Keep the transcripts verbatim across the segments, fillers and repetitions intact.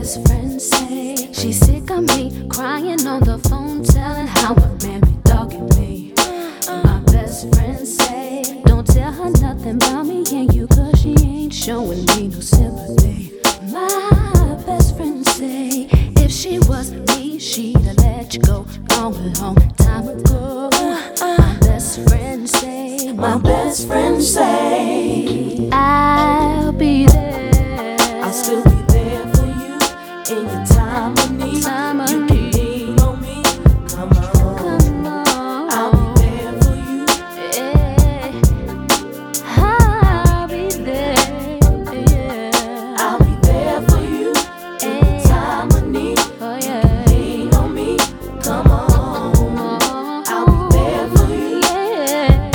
best friend say she's sick of me, crying on the phone, telling how a man be dogging me. My best friend say don't tell her nothing about me and you, cause she ain't showing me no sympathy. My best friend say if she was me, she'd have let you go long, long time ago. My best friend say, my best friend say, I'll be there. I'll still be there for you in your time of need. Time of you need. can lean on me. Come on, Come on. I'll be there for you. Yeah. I'll be there. Yeah. I'll be there for you in your time of need. Oh, You yeah. can lean on me. Come on, I'll be there for you. Yeah.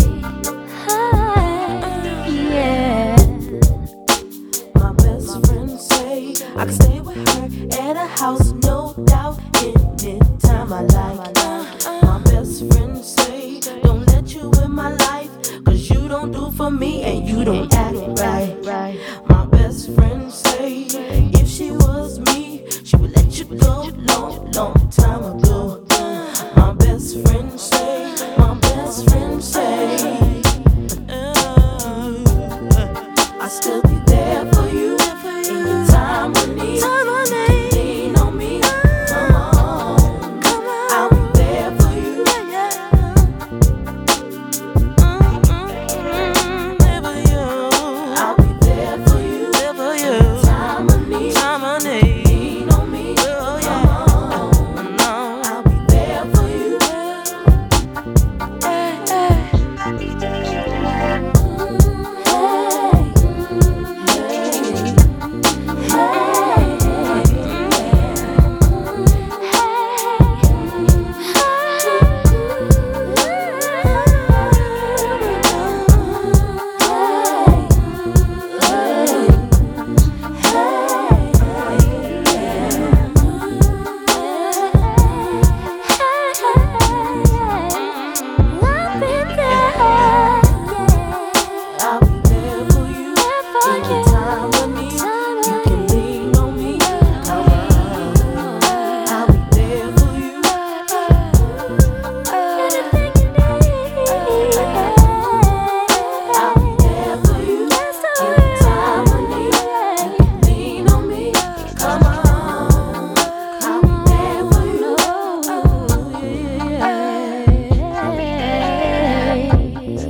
Yeah. My best friend say I can stay with her at a house, no doubt, anytime I like. My best friend say don't let you in my life, cause you don't do for me and you don't act right. My best friend say if she was me, she would let you go long, long time ago. My best friend say, my best friend say, I'll still be there for you in your time of need. Lean on me, come on, I'll be there for you. I'll be there for you in your time of need. Lean on me, come on, I'll be there for you. I'll be there for you in your time of need. You can lean on me, come on, I'll be there for you. I'll be there for you in your time of need. You can lean on me, come on, I'll be there for you.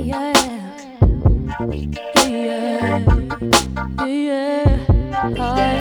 Yeah, yeah, yeah.